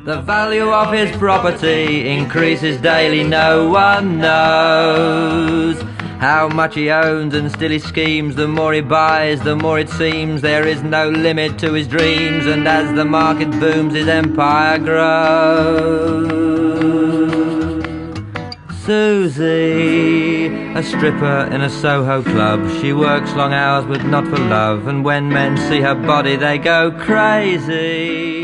The value of his property increases daily, no one knows how much he owns, and still he schemes. The more he buys, the more it seems there is no limit to his dreams, and as the market booms, his empire grows. Susie, a stripper in a Soho club, she works long hours but not for love, and when men see her body they go crazy.